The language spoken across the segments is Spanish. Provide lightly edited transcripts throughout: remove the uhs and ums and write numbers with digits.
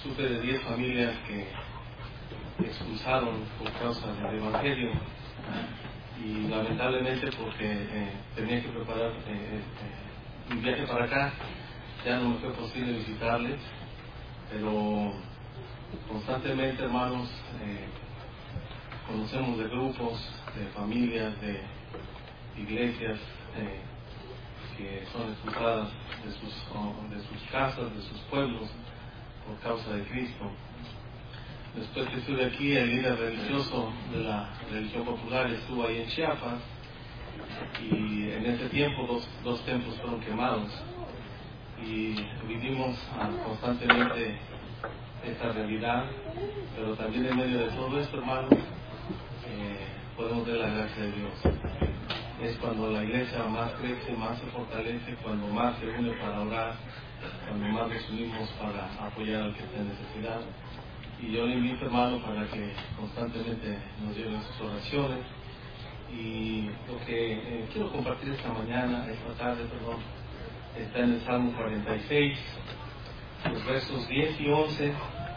supe de 10 familias que expulsaron por causa del Evangelio, y lamentablemente porque tenía que preparar un viaje para acá, ya no me fue posible visitarles, pero constantemente, hermanos, conocemos de grupos, de familias, de iglesias que son expulsadas de sus casas, de sus pueblos, por causa de Cristo. Después que estuve aquí, el líder religioso de la religión popular estuvo ahí en Chiapas, y en ese tiempo dos templos fueron quemados, y vivimos constantemente esta realidad. Pero también en medio de todo esto, hermanos, podemos ver la gracia de Dios. Es cuando la iglesia más crece, más se fortalece, cuando más se une para orar, cuando más nos unimos para apoyar al que está en necesidad. Y yo le invito, hermano, para que constantemente nos lleven sus oraciones. Y lo que quiero compartir esta tarde, está en el Salmo 46, los versos 10 y 11.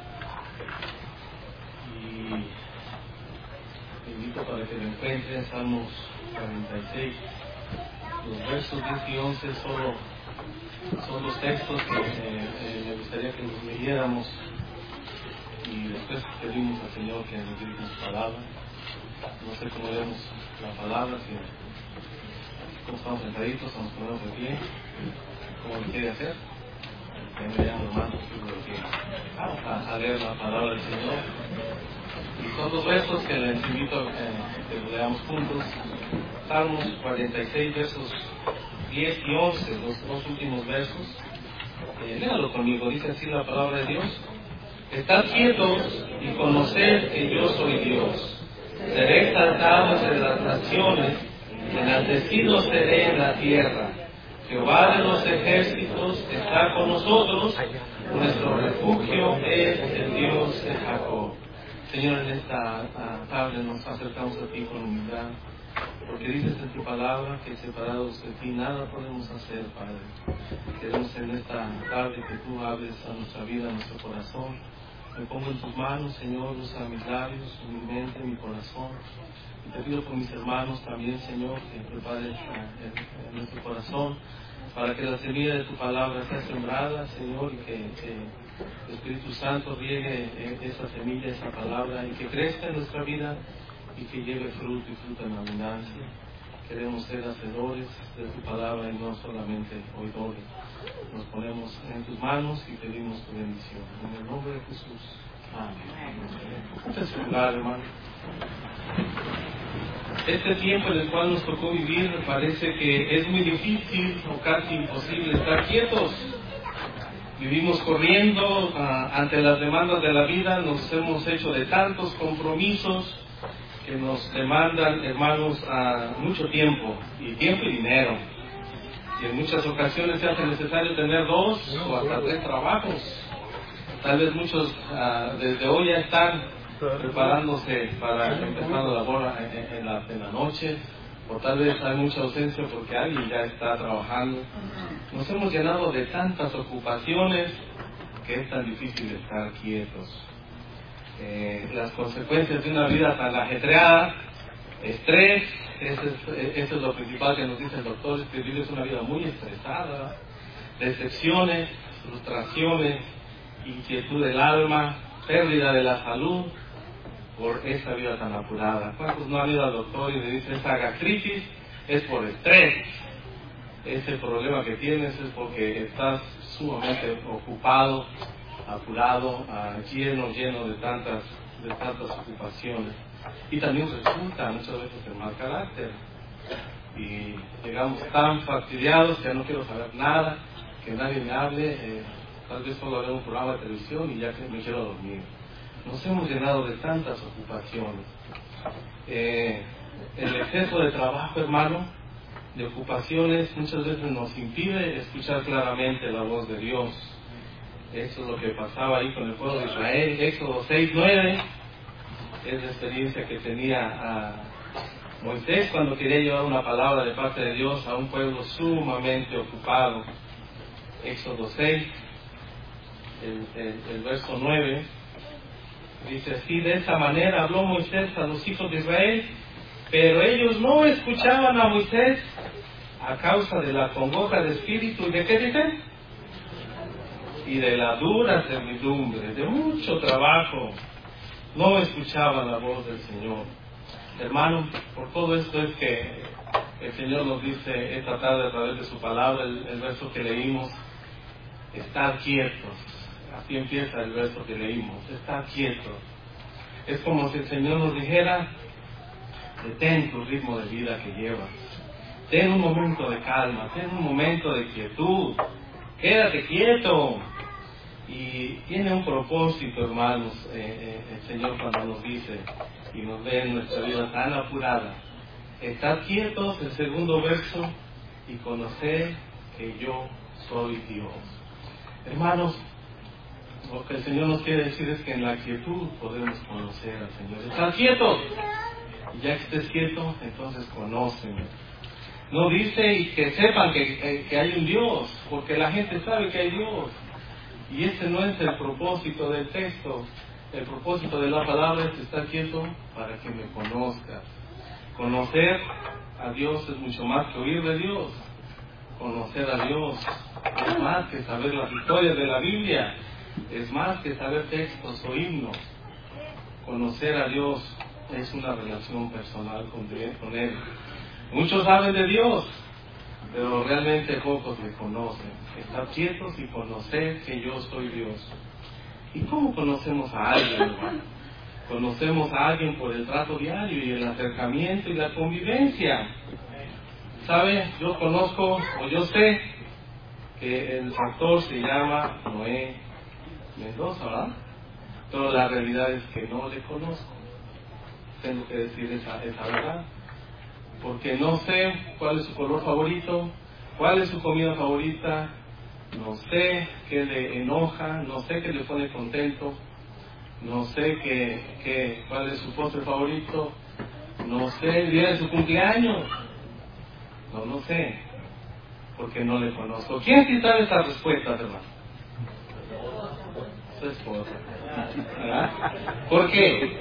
Y le invito para que lo encuentren, Salmos 46. Los versos 10 y 11 son los textos que me gustaría que nos leyéramos, y después pedimos al Señor que nos dirija su palabra. No sé cómo leemos la palabra, cómo estamos sentaditos, nos ponemos de pie, cómo lo quiere hacer. Me llamo hermano, vamos a leer la palabra del Señor. Y son dos versos que les invito a que lo leamos juntos. Salmos 46, versos 10 y 11, los dos últimos versos. Léalo conmigo, dice así la palabra de Dios. Estad quietos y conoced que yo soy Dios. Seré exaltado entre las naciones, enaltecido seré en la tierra. Jehová de los ejércitos está con nosotros, nuestro refugio es el Dios de Jacob. Señor, en esta tarde nos acercamos a ti con humildad, porque dices en tu palabra que separados de ti nada podemos hacer, Padre. Queremos en esta tarde que tú hables a nuestra vida, a nuestro corazón. Me pongo en tus manos, Señor, usa mis labios, mi mente, mi corazón. Y te pido por mis hermanos también, Señor, que prepares en nuestro corazón para que la semilla de tu palabra sea sembrada, Señor, y que el Espíritu Santo riegue esa semilla, esa palabra, y que crezca en nuestra vida y que lleve fruto y fruto en abundancia. Queremos ser hacedores de tu palabra y no solamente oidores. Nos ponemos en tus manos y pedimos tu bendición. En el nombre de Jesús. Amén. Este es su lugar, hermano. Este tiempo en el cual nos tocó vivir, me parece que es muy difícil o casi imposible estar quietos. Vivimos corriendo ante las demandas de la vida, nos hemos hecho de tantos compromisos que nos demandan, hermanos, mucho tiempo y dinero. Y en muchas ocasiones se hace necesario tener 2 o hasta 3 trabajos. Tal vez muchos desde hoy ya están preparándose para empezar la labor en la noche, o tal vez hay mucha ausencia porque alguien ya está trabajando. Nos hemos llenado de tantas ocupaciones que es tan difícil estar quietos. Las consecuencias de una vida tan ajetreada, estrés, eso es lo principal que nos dice el doctor, es que vives una vida muy estresada, decepciones, frustraciones, inquietud del alma, pérdida de la salud por esta vida tan apurada. ¿Cuántos no han ido al doctor y le dicen esta gastritis es por estrés? Ese problema que tienes es porque estás sumamente ocupado, apurado, lleno de tantas ocupaciones. Y también resulta muchas veces en mal carácter. Y llegamos tan fastidiados que ya no quiero saber nada, que nadie me hable, tal vez solo haré un programa de televisión y ya que me quiero dormir. Nos hemos llenado de tantas ocupaciones. El exceso de trabajo, hermano, de ocupaciones, muchas veces nos impide escuchar claramente la voz de Dios. Eso es lo que pasaba ahí con el pueblo de Israel. Éxodo 6:9 es la experiencia que tenía Moisés cuando quería llevar una palabra de parte de Dios a un pueblo sumamente ocupado. Éxodo 6, el verso 9, dice así: de esa manera habló Moisés a los hijos de Israel, pero ellos no escuchaban a Moisés a causa de la congoja de espíritu. ¿Y de qué dice? Y de la dura servidumbre, de mucho trabajo. No escuchaban la voz del Señor. Hermanos, por todo esto es que el Señor nos dice esta tarde a través de su palabra, el verso que leímos: estad quietos. Así empieza el verso que leímos: estad quietos. Es como si el Señor nos dijera: detén tu ritmo de vida que llevas, ten un momento de calma, ten un momento de quietud, quédate quieto. Y tiene un propósito, hermanos, el Señor cuando nos dice y nos ve en nuestra vida tan apurada: estad quietos, el segundo verso, y conocer que yo soy Dios. Hermanos, lo que el Señor nos quiere decir es que en la quietud podemos conocer al Señor. Estad quietos, y ya que estés quieto, entonces conóceme. No dice y que sepan que hay un Dios, porque la gente sabe que hay Dios. Y ese no es el propósito del texto. El propósito de la palabra es estar quieto para que me conozcas. Conocer a Dios es mucho más que oír de Dios. Conocer a Dios es más que saber las historias de la Biblia, es más que saber textos o himnos. Conocer a Dios es una relación personal con Él. Muchos saben de Dios, pero realmente pocos le conocen. Estar quietos y conocer que yo soy Dios. ¿Y cómo conocemos a alguien, hermano? Conocemos a alguien por el trato diario y el acercamiento y la convivencia. ¿Sabe? Yo conozco, o yo sé, que el pastor se llama Noé Mendoza, ¿verdad? Pero la realidad es que no le conozco. Tengo que decir esa verdad. Porque no sé cuál es su color favorito, cuál es su comida favorita, no sé qué le enoja, no sé qué le pone contento, no sé cuál es su postre favorito, no sé el día de su cumpleaños, no sé, porque no le conozco. ¿Quién sí sabe estas respuestas, hermano? Su esposa. ¿Verdad? ¿Por qué?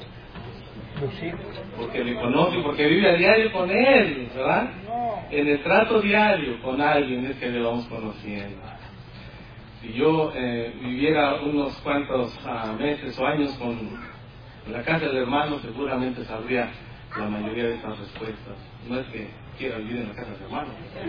Porque le conoce, porque vive a diario con él, ¿verdad? En el trato diario con alguien es que le vamos conociendo. Si yo viviera unos cuantos meses o años en la casa del hermano, seguramente sabría la mayoría de estas respuestas. No es que quiera vivir en la casa del hermano,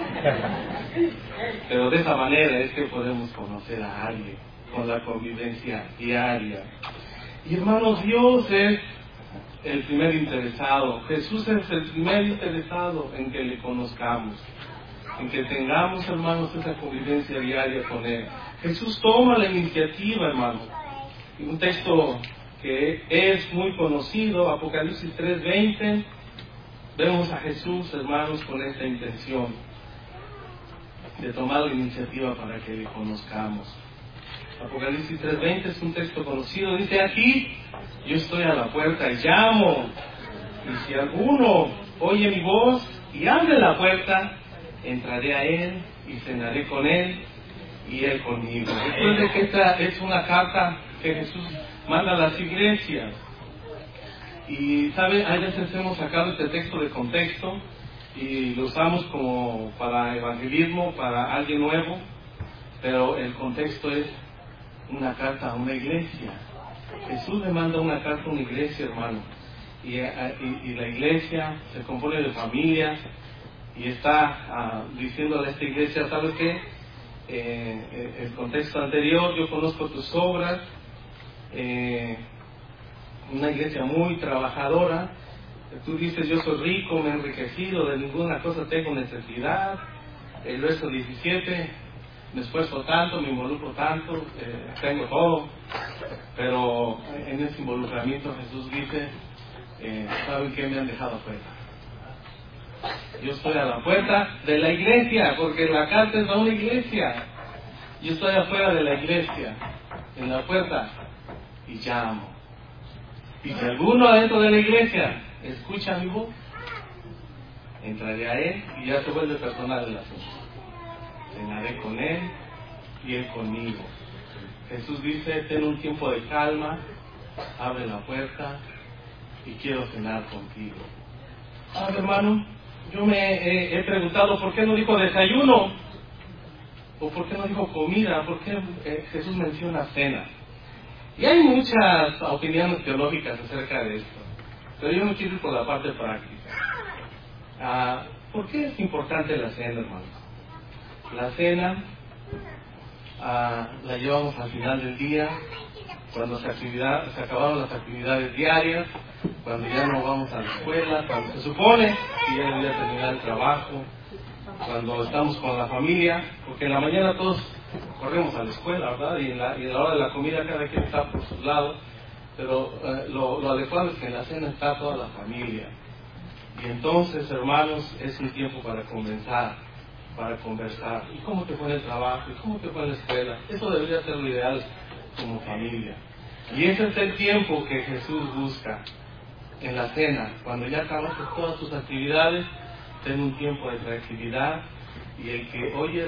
pero de esa manera es que podemos conocer a alguien con la convivencia diaria. Y hermanos, Dios es el primer interesado. Jesús es el primer interesado en que le conozcamos, en que tengamos, hermanos, esa convivencia diaria con Él. Jesús toma la iniciativa, hermanos. Y un texto que es muy conocido, Apocalipsis 3:20, vemos a Jesús, hermanos, con esta intención de tomar la iniciativa para que le conozcamos. Apocalipsis 3:20 es un texto conocido. Dice: aquí yo estoy a la puerta y llamo, y si alguno oye mi voz y abre la puerta, entraré a él y cenaré con él y él conmigo. Recuerde que esta es una carta que Jesús manda a las iglesias. Y sabe, a veces hemos sacado este texto de contexto y lo usamos como para evangelismo, para alguien nuevo, pero el contexto es una carta a una iglesia. Jesús le manda una carta a una iglesia, hermano, y la iglesia se compone de familias, y está diciéndole a esta iglesia: ¿sabes qué? El contexto anterior: yo conozco tus obras, una iglesia muy trabajadora. Tú dices: yo soy rico, me he enriquecido, de ninguna cosa tengo necesidad. El verso 17: me esfuerzo tanto, me involucro tanto, tengo todo. Pero en ese involucramiento Jesús dice: ¿saben qué? Me han dejado afuera. Yo estoy a la puerta de la iglesia, porque la carta es a una iglesia. Yo estoy afuera de la iglesia, en la puerta, y llamo. Y si alguno adentro de la iglesia escucha mi voz, entraré a él, y ya se vuelve personal el asunto. Cenaré con él y él conmigo. Jesús dice, ten un tiempo de calma, abre la puerta y quiero cenar contigo. Hermano, yo me he preguntado por qué no dijo desayuno o por qué no dijo comida, por qué Jesús menciona cena. Y hay muchas opiniones teológicas acerca de esto, pero yo me quiero ir por la parte práctica. ¿Por qué es importante la cena, hermanos? La cena la llevamos al final del día, cuando se acabaron las actividades diarias, cuando ya no vamos a la escuela, cuando se supone que ya debería terminar el trabajo, cuando estamos con la familia, porque en la mañana todos corremos a la escuela, ¿verdad? Y en la hora de la comida cada quien está por sus lados, pero lo adecuado es que en la cena está toda la familia. Y entonces, hermanos, es un tiempo para comenzar, para conversar. ¿Y cómo te fue en el trabajo? ¿Y cómo te fue en la escuela? Eso debería ser lo ideal como familia. Y ese es el tiempo que Jesús busca en la cena. Cuando ya acabaste todas tus actividades, ten un tiempo de tranquilidad, y el que oye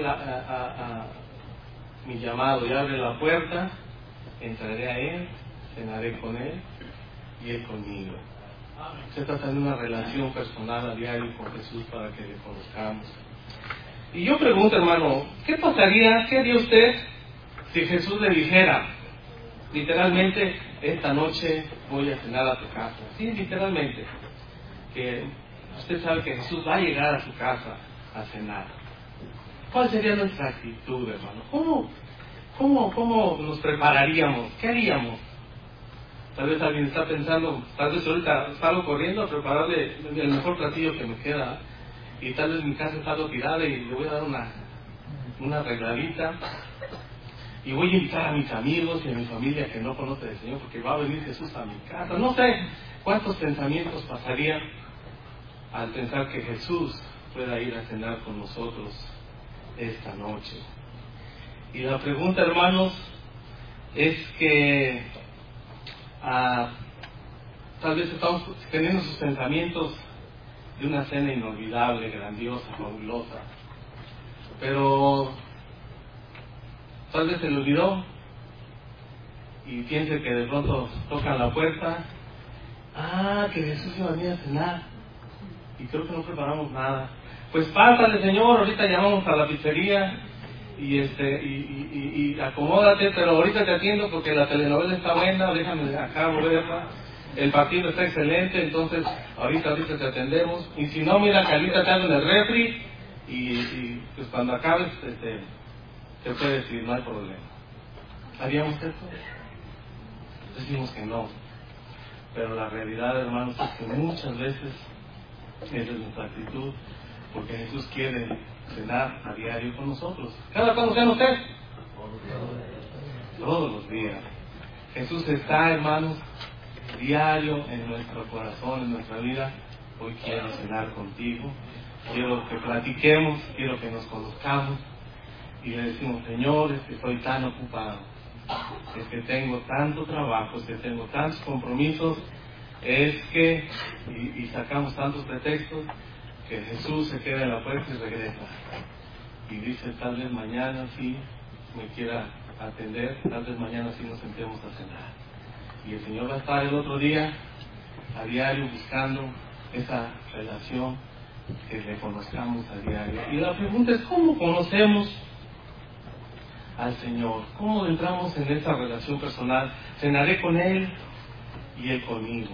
mi llamado y abre la puerta, entraré a Él, cenaré con Él y Él conmigo. Se trata de una relación personal a diario con Jesús para que le conozcamos. Y yo pregunto, hermano, ¿qué pasaría, qué haría usted si Jesús le dijera, literalmente, esta noche voy a cenar a tu casa? Sí, literalmente. Que usted sabe que Jesús va a llegar a su casa a cenar. ¿Cuál sería nuestra actitud, hermano? ¿Cómo nos prepararíamos? ¿Qué haríamos? Tal vez alguien está pensando, tal vez ahorita salgo corriendo a prepararle el mejor platillo que me queda, y tal vez mi casa está tirada y le voy a dar una arregladita, y voy a invitar a mis amigos y a mi familia que no conoce al Señor, porque va a venir Jesús a mi casa. No sé cuántos pensamientos pasarían al pensar que Jesús pueda ir a cenar con nosotros esta noche. Y la pregunta, hermanos, es que tal vez estamos teniendo sus pensamientos de una cena inolvidable, grandiosa, fabulosa, pero tal vez se le olvidó y piense que de pronto tocan la puerta, que Jesús iba a venir a cenar y creo que no preparamos nada. Pues pásale, Señor, ahorita llamamos a la pizzería y acomódate, pero ahorita te atiendo porque la telenovela está buena, déjame acá verla, el partido está excelente, entonces ahorita te atendemos, y si no, mira, Carlita te ando en el refri, y pues cuando acabes te puedes ir, no hay problema. ¿Haríamos esto? Decimos que no, pero la realidad, hermanos, es que muchas veces esa es nuestra actitud, porque Jesús quiere cenar a diario con nosotros. ¿Cada cuándo sean ustedes? Todos los días. Jesús está, hermanos, diario en nuestro corazón, en nuestra vida. Hoy quiero cenar contigo, quiero que platiquemos, quiero que nos conozcamos, y le decimos, Señor, es que estoy tan ocupado, es que tengo tanto trabajo, es que tengo tantos compromisos, es que, y sacamos tantos pretextos, que Jesús se queda en la puerta y regresa y dice, tal vez mañana sí me quiera atender, tal vez mañana sí nos sentemos a cenar, y el Señor va a estar el otro día a diario buscando esa relación, que le conozcamos a diario. Y la pregunta es, ¿cómo conocemos al Señor? ¿Cómo entramos en esa relación personal? Cenaré con Él y Él conmigo.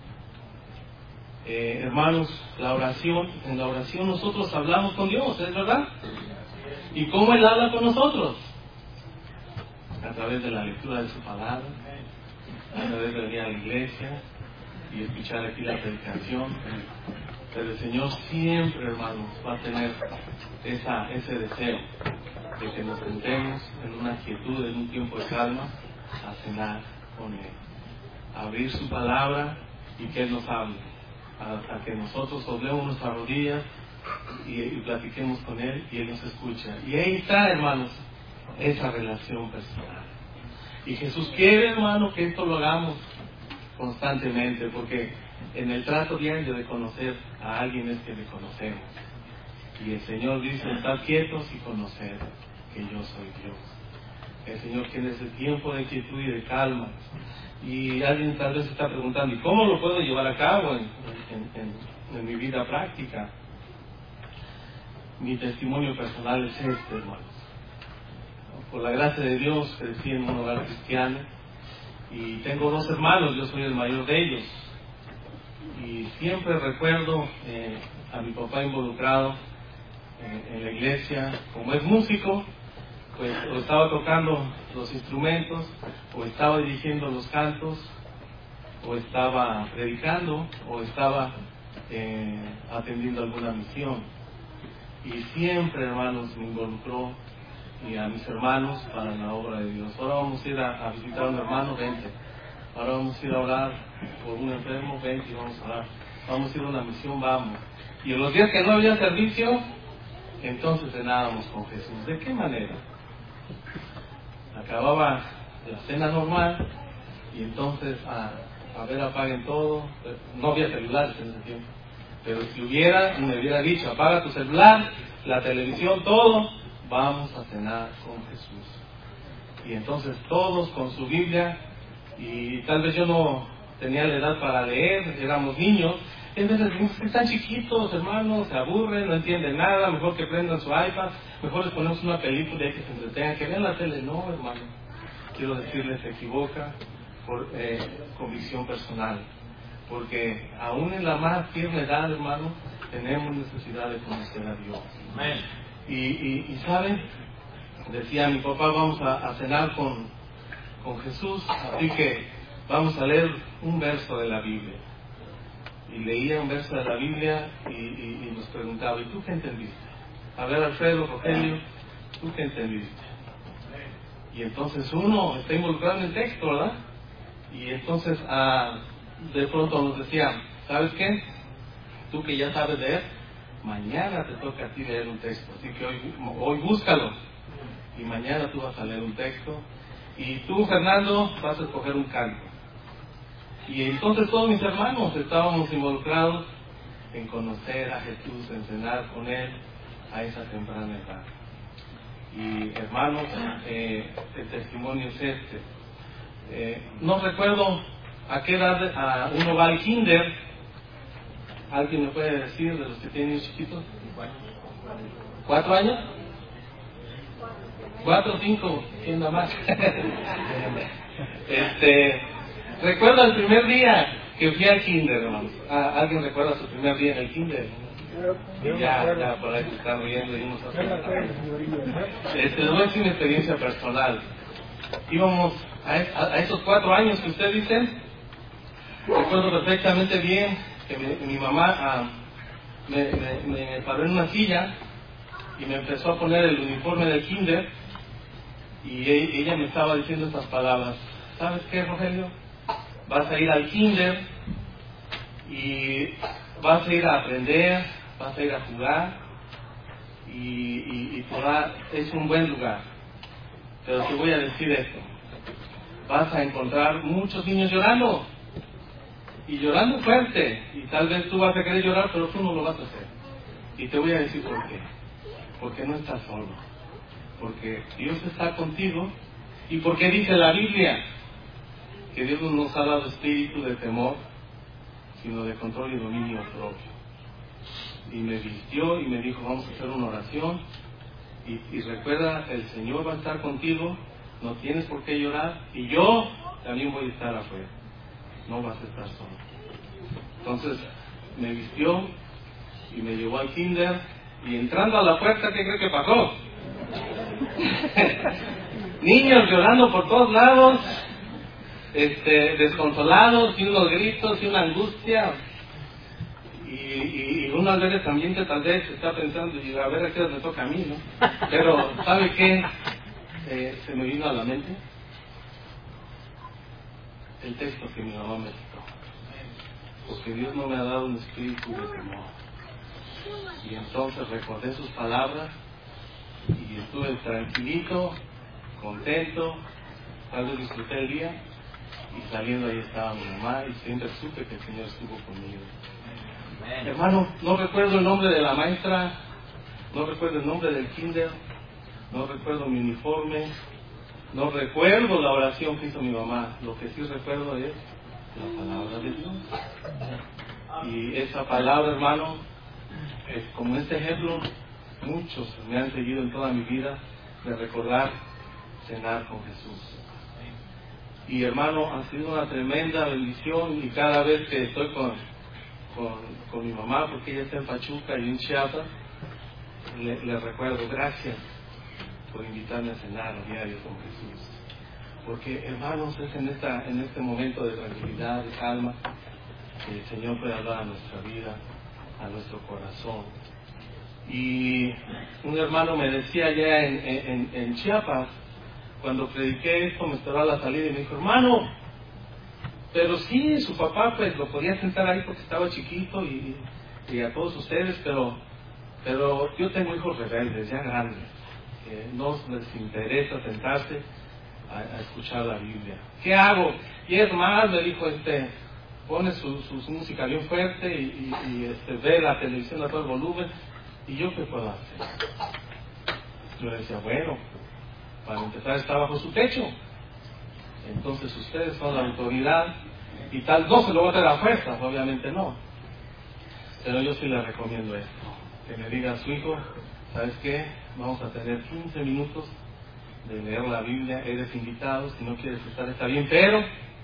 Hermanos, en la oración nosotros hablamos con Dios, ¿es verdad? ¿Y cómo Él habla con nosotros? A través de la lectura de su palabra, a través de venir a la iglesia y escuchar aquí la predicación. Pero el Señor siempre, hermanos, va a tener ese deseo de que nos sentemos en una quietud, en un tiempo de calma, a cenar con Él, a abrir su palabra y que Él nos hable, hasta que nosotros doblemos nuestras rodillas y platiquemos con Él y Él nos escucha. Y ahí está, hermanos, esa relación personal. Y Jesús quiere, hermano, que esto lo hagamos constantemente, porque en el trato diario de conocer a alguien es que le conocemos. Y el Señor dice, estar quietos y conocer que yo soy Dios. El Señor tiene ese tiempo de quietud y de calma. Y alguien tal vez se está preguntando, ¿y cómo lo puedo llevar a cabo en mi vida práctica? Mi testimonio personal es este, hermanos. Por la gracia de Dios crecí en un hogar cristiano y tengo 2 hermanos, yo soy el mayor de ellos. Y siempre recuerdo a mi papá involucrado en la iglesia. Como es músico, pues o estaba tocando los instrumentos, o estaba dirigiendo los cantos, o estaba predicando, o estaba atendiendo alguna misión. Y siempre, hermanos, me involucró y a mis hermanos para la obra de Dios. Ahora vamos a ir a visitar a un hermano, vente. Ahora vamos a ir a orar por un enfermo, vente y vamos a orar. Vamos a ir a una misión, vamos. Y en los días que no había servicio, entonces cenábamos con Jesús. ¿De qué manera? Acababa la cena normal y entonces a ver, apaguen todo. No había celulares en ese tiempo, pero si hubiera, me hubiera dicho, apaga tu celular, la televisión, todo, vamos a cenar con Jesús. Y entonces todos con su Biblia, y tal vez yo no tenía la edad para leer, éramos niños. Entonces, están chiquitos, hermanos, se aburren, no entienden nada, mejor que prendan su iPad, mejor les ponemos una película y que se entretengan, que vean la tele. No, hermano, quiero decirles, se equivoca por convicción personal, porque aún en la más tierna edad, hermano, tenemos necesidad de conocer a Dios. Amén. Y ¿saben? Decía mi papá, vamos a cenar con Jesús, así que vamos a leer un verso de la Biblia. Y leía un verso de la Biblia y nos preguntaba, ¿y tú qué entendiste? A ver, Alfredo, Rogelio, ¿tú qué entendiste? Y entonces uno está involucrado en el texto, ¿verdad? Y entonces de pronto nos decía, ¿sabes qué? Tú que ya sabes leer, mañana te toca a ti leer un texto, así que hoy búscalo. Y mañana tú vas a leer un texto. Y tú, Fernando, vas a escoger un canto. Y entonces todos mis hermanos estábamos involucrados en conocer a Jesús, en cenar con Él a esa temprana edad. Y hermanos, el testimonio es este. No recuerdo a qué edad uno va al kinder. ¿Alguien me puede decir de los que tienen niños chiquitos? 4 años. 4 o 5, ¿quién da más? Recuerdo el primer día que fui al kinder, hermanos. ¿Alguien recuerda su primer día en el kinder? Ya, por ahí se están riendo y unos les voy a decir una experiencia personal. Íbamos a esos 4 años que usted dice. Recuerdo perfectamente bien que mi mamá me paró en una silla y me empezó a poner el uniforme del kinder, y ella me estaba diciendo estas palabras: ¿sabes qué, Rogelio? Vas a ir al kinder y vas a ir a aprender, vas a ir a jugar, y es un buen lugar, pero te voy a decir esto: vas a encontrar muchos niños llorando, y llorando fuerte, y tal vez tú vas a querer llorar, pero tú no lo vas a hacer. Y te voy a decir por qué. Porque no estás solo, porque Dios está contigo, y porque dice la Biblia que Dios no nos ha dado espíritu de temor, sino de control y dominio propio. Y me vistió y me dijo, vamos a hacer una oración, y recuerda, el Señor va a estar contigo, no tienes por qué llorar, y yo también voy a estar afuera, no vas a estar solo. Entonces me vistió y me llevó al kinder, y entrando a la puerta, ¿qué cree que pasó? Niños llorando por todos lados, desconsolados, y unos gritos y una angustia, y uno al ver ese ambiente tal vez está pensando, y a ver a qué hora me toca a mí, ¿no? Pero ¿sabe qué? Se me vino a la mente el texto que mi mamá me citó, porque Dios no me ha dado un espíritu de temor. Y entonces recordé sus palabras y estuve tranquilito, contento, tal vez disfruté el día, y saliendo ahí estaba mi mamá, y siempre supe que el Señor estuvo conmigo. Amén. Hermano, no recuerdo el nombre de la maestra, no recuerdo el nombre del kinder, no recuerdo mi uniforme, No recuerdo la oración que hizo mi mamá. Lo que sí recuerdo es la palabra de Dios. Y esa palabra, hermano, como este ejemplo, muchos me han seguido en toda mi vida de recordar cenar con Jesús. Y hermano, ha sido una tremenda bendición, y cada vez que estoy con mi mamá, porque ella está en Pachuca y en Chiapas, le recuerdo, gracias por invitarme a cenar a diario con Jesús. Porque, hermanos, es en este momento de tranquilidad, de calma, que el Señor puede hablar a nuestra vida, a nuestro corazón. Y un hermano me decía allá en Chiapas, cuando prediqué esto, me esperaba la salida y me dijo, hermano, pero sí, su papá pues lo podía sentar ahí porque estaba chiquito y a todos ustedes, pero yo tengo hijos rebeldes, ya grandes, que no les interesa sentarse a escuchar la Biblia. ¿Qué hago? Y es más, me dijo, pone su música bien fuerte y ve la televisión a todo el volumen. ¿Y yo qué puedo hacer? Yo le decía, bueno, para empezar está bajo su techo, entonces ustedes son la autoridad, y tal, no se lo va a hacer a fuerzas, obviamente no, pero yo sí le recomiendo esto, que le diga a su hijo, ¿sabes qué? Vamos a tener 15 minutos de leer la Biblia, eres invitado, si no quieres estar está bien, pero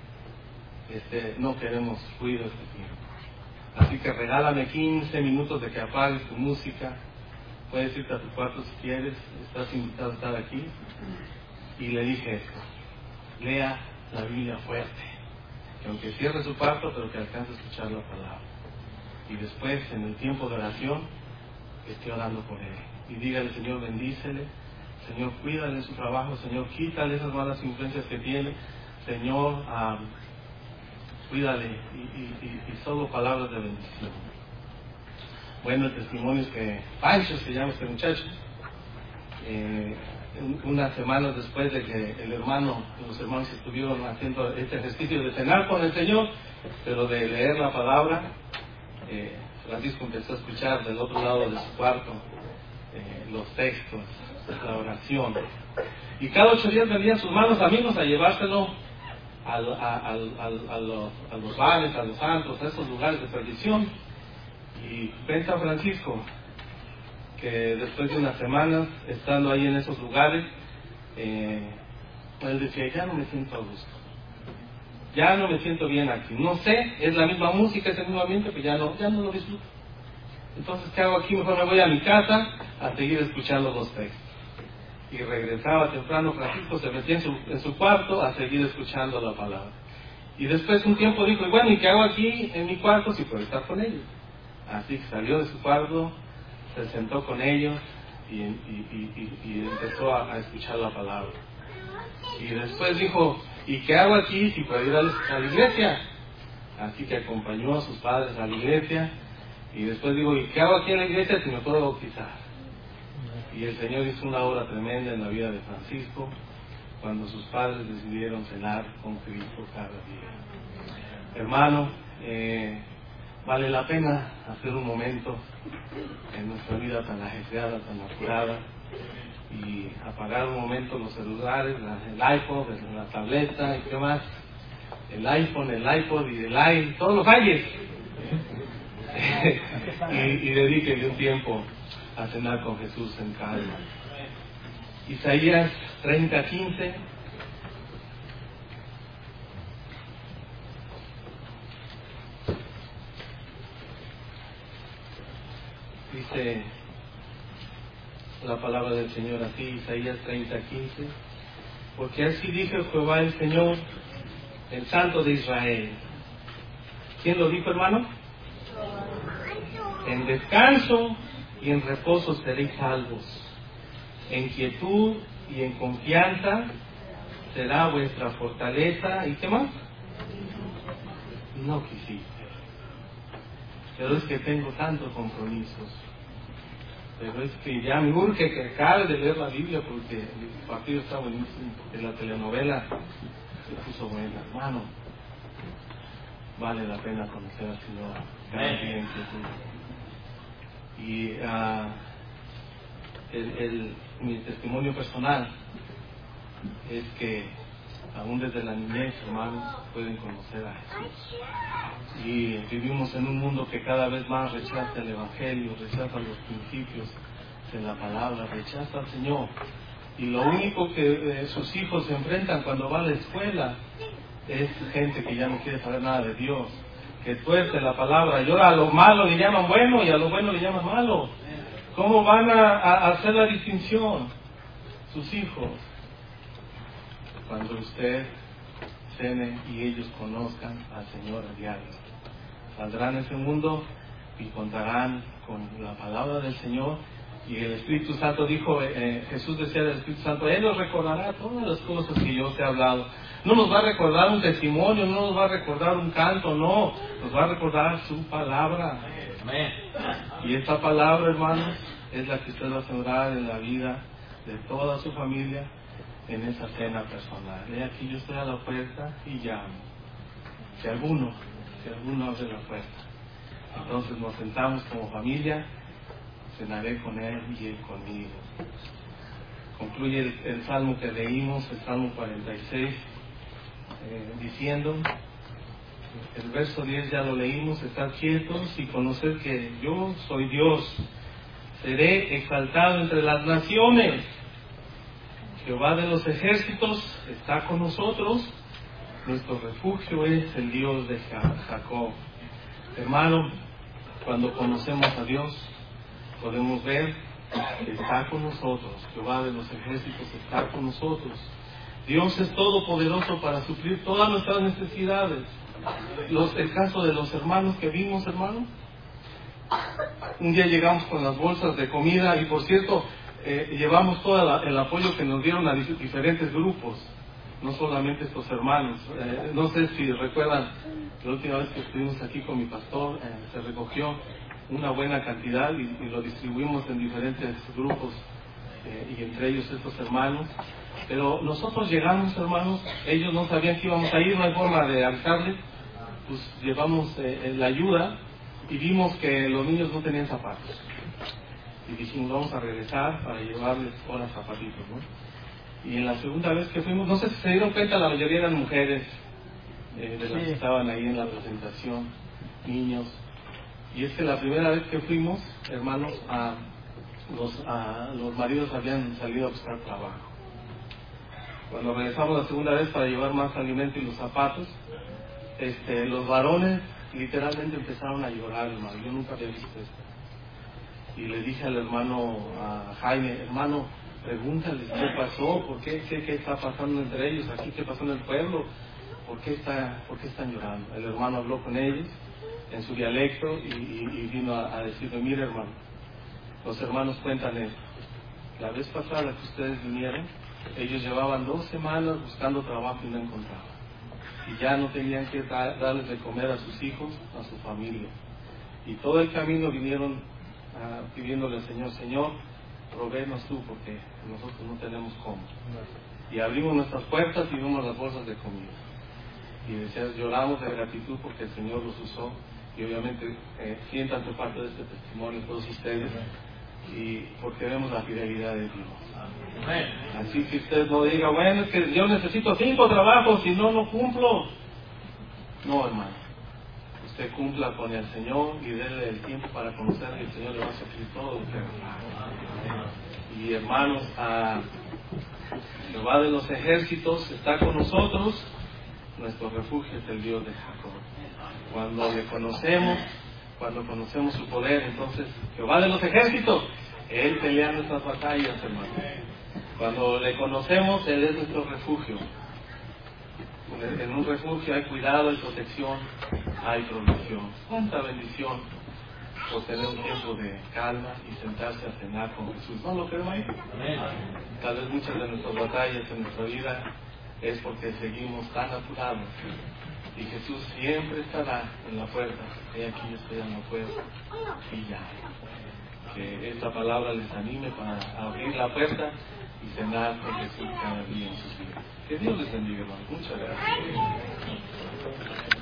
no queremos ruido este tiempo, así que regálame 15 minutos de que apagues tu música. Puedes irte a tu cuarto si quieres, estás invitado a estar aquí. Y le dije esto, lea la Biblia fuerte, que aunque cierre su cuarto, pero que alcance a escuchar la palabra. Y después, en el tiempo de oración, esté orando por él. Y dígale, Señor, bendícele, Señor, cuídale en su trabajo, Señor, quítale esas malas influencias que tiene, Señor, cuídale, y solo palabras de bendición. Bueno, el testimonio es que Pancho se llama este muchacho. Unas semanas después de que los hermanos estuvieron haciendo este ejercicio de cenar con el Señor, pero de leer la palabra, Francisco empezó a escuchar del otro lado de su cuarto los textos, la oración. Y cada 8 días venían sus malos amigos a llevárselo a los bares, a los santos, a esos lugares de perdición. Y piensa Francisco que después de unas semanas estando ahí en esos lugares, él decía, ya no me siento a gusto, ya no me siento bien aquí, no sé, es la misma música, es el mismo ambiente, pero ya no lo disfruto. Entonces, ¿qué hago aquí? Mejor me voy a mi casa a seguir escuchando los textos. Y regresaba temprano Francisco, se metía en su cuarto a seguir escuchando la palabra. Y después un tiempo dijo, bueno, ¿y qué hago aquí en mi cuarto si puedo estar con ellos? Así que salió de su cuarto, se sentó con ellos y empezó a escuchar la palabra. Y después dijo, ¿y qué hago aquí si puedo ir a la iglesia? Así que acompañó a sus padres a la iglesia. Y después digo, ¿y qué hago aquí en la iglesia si me puedo bautizar? Y el Señor hizo una obra tremenda en la vida de Francisco cuando sus padres decidieron cenar con Cristo cada día. Hermano, vale la pena hacer un momento en nuestra vida tan ajetreada, tan apurada, y apagar un momento los celulares, el iPod, la tableta y qué más, el iPhone, el iPod y el todos los ayes, y dedíquele un tiempo a cenar con Jesús en calma. Isaías 30:15. Dice la palabra del Señor así, Isaías 30:15, porque así dijo Jehová el Señor, el Santo de Israel. ¿Quién lo dijo, hermano? En descanso y en reposo seréis salvos, en quietud y en confianza será vuestra fortaleza. ¿Y qué más? No quisiste, pero es que tengo tantos compromisos. Pero es que ya me urge que acabe de leer la Biblia porque el partido está buenísimo, porque la telenovela se puso buena. Hermano, vale la pena conocer al Señor cada día en quietud. Y mi testimonio personal, es que aún desde la niñez, hermanos, pueden conocer a Jesús. Y vivimos en un mundo que cada vez más rechaza el Evangelio, rechaza los principios de la palabra, rechaza al Señor. Y lo único que sus hijos se enfrentan cuando van a la escuela es gente que ya no quiere saber nada de Dios, que tuerce la palabra. Y ahora a lo malo le llaman bueno y a lo bueno le llaman malo. ¿Cómo van a hacer la distinción sus hijos? Cuando usted cene y ellos conozcan al Señor a diario. Saldrán a ese mundo y contarán con la palabra del Señor. Y el Espíritu Santo dijo, Jesús decía del Espíritu Santo, Él nos recordará todas las cosas que yo os he hablado. No nos va a recordar un testimonio, no nos va a recordar un canto, no, nos va a recordar su palabra. Amén. Y esta palabra, hermanos, es la que usted va a sembrar en la vida de toda su familia en esa cena personal. He aquí yo estoy a la puerta y llamo. Si alguno abre la puerta, entonces nos sentamos como familia, cenaré con él y él conmigo. Concluye el salmo que leímos, el Salmo 46, diciendo, el verso 10 ya lo leímos, estar quietos y conocer que yo soy Dios, seré exaltado entre las naciones. Jehová de los ejércitos está con nosotros, nuestro refugio es el Dios de Jacob. Hermano, cuando conocemos a Dios, podemos ver que está con nosotros. Jehová de los ejércitos está con nosotros. Dios es todopoderoso para suplir todas nuestras necesidades. El caso de los hermanos que vimos, hermano, un día llegamos con las bolsas de comida y, por cierto, llevamos todo el apoyo que nos dieron a diferentes grupos, no solamente estos hermanos. No sé si recuerdan, la última vez que estuvimos aquí con mi pastor, se recogió una buena cantidad y lo distribuimos en diferentes grupos, y entre ellos estos hermanos. Pero nosotros llegamos, hermanos, ellos no sabían que íbamos a ir, no hay forma de avisarles, pues llevamos la ayuda y vimos que los niños no tenían zapatos. Y dijimos, vamos a regresar para llevarles ahora zapatitos, ¿no? Y en la segunda vez que fuimos, no sé si se dieron cuenta, la mayoría eran mujeres, de las que estaban ahí en la presentación, niños. Y es que la primera vez que fuimos, hermanos, los maridos habían salido a buscar trabajo. Cuando regresamos la segunda vez para llevar más alimento y los zapatos, los varones literalmente empezaron a llorar, hermano. Yo nunca había visto esto. Y le dije al hermano, a Jaime, hermano, pregúntales qué pasó, por qué está pasando entre ellos aquí, qué pasó en el pueblo, por qué están llorando. El hermano habló con ellos en su dialecto y vino a decirme, mire, hermano, los hermanos cuentan esto. La vez pasada que ustedes vinieron, ellos llevaban 2 semanas buscando trabajo y no encontraban. Y ya no tenían que darles de comer a sus hijos, a su familia. Y todo el camino vinieron pidiéndole al Señor, Señor, provéenos tú, porque nosotros no tenemos cómo. Y abrimos nuestras puertas y vimos las bolsas de comida. Y decías, lloramos de gratitud porque el Señor los usó. Y obviamente sientan tu parte de este testimonio todos ustedes, y porque vemos la fidelidad de Dios. Así que usted no diga, bueno, es que yo necesito 5 trabajos, si no cumplo. No, hermano. Usted cumpla con el Señor y déle el tiempo para conocer que el Señor le va a suplir todo lo que haga. Y hermanos, Jehová de los ejércitos está con nosotros, nuestro refugio es el Dios de Jacob. Cuando le conocemos, cuando conocemos su poder, entonces Jehová de los ejércitos, Él pelea nuestras batallas, hermano. Cuando le conocemos, Él es nuestro refugio. En un refugio hay cuidado, hay protección, hay provisión. Cuánta bendición por tener un tiempo de calma y sentarse a cenar con Jesús. ¿No lo creo ahí? Tal vez muchas de nuestras batallas en nuestra vida es porque seguimos tan apurados. Y Jesús siempre estará en la puerta. He aquí yo estoy en la puerta y ya. Que esta palabra les anime para abrir la puerta y cenar con Jesús cada día en sus vidas. Que Dios les bendiga, hermano. Muchas gracias.